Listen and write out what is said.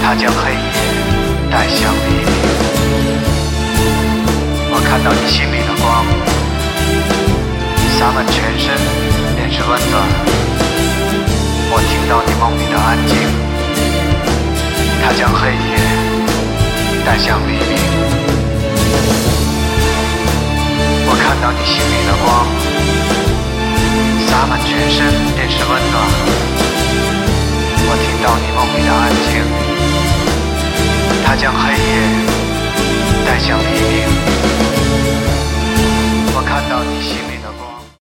它将黑夜带向黎明。我看到你心里的光，洒满全身，便是温暖。我听到你梦里的安静，它将黑夜带向黎明。我看到你心里的光，洒满全身，便是温暖。